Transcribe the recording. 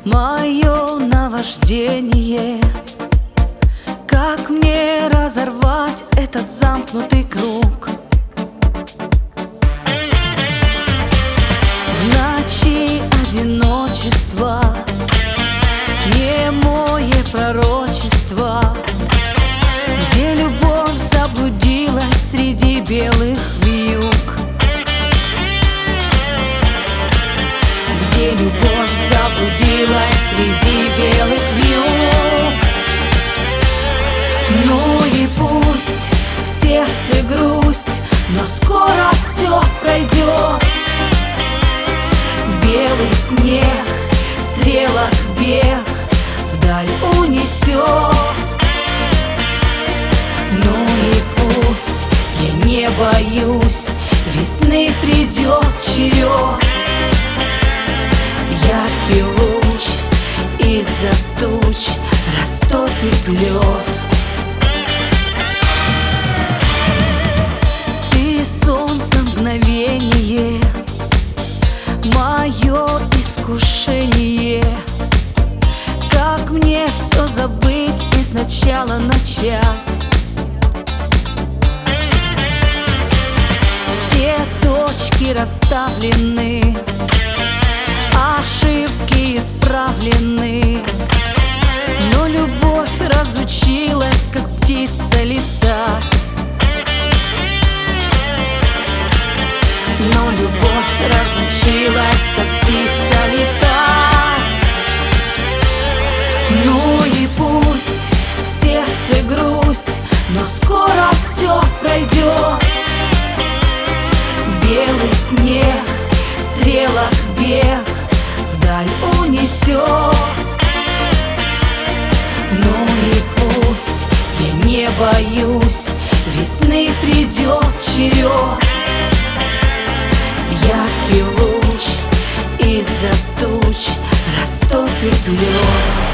мое наваждение. Как мне разорвать этот замкнутый круг? В ночи одиночества немое пророчество, где любовь заблудилась среди белых вьюг, где любовь заблудилась среди белых вьюг. Ну и пусть в сердце грусть, но скоро все пройдет. Белый снег стрелок бег вдаль унесет. Ну и пусть я не боюсь, весны придет черед. Яркий луч из-за туч растопит лед. Ты солнце мгновение, мое искушение. Как мне все забыть и сначала начать? Все точки расставлены, ошибки исправлены, но любовь разучилась, как птица, летать. Но любовь разучилась, как птица, летать. Ну и пусть в сердце грусть, но скоро все пройдет. Белый снег стрелок бег вдаль унесет. Ну и пусть я не боюсь, весны придет черед. Яркий луч из-за туч растопит лед.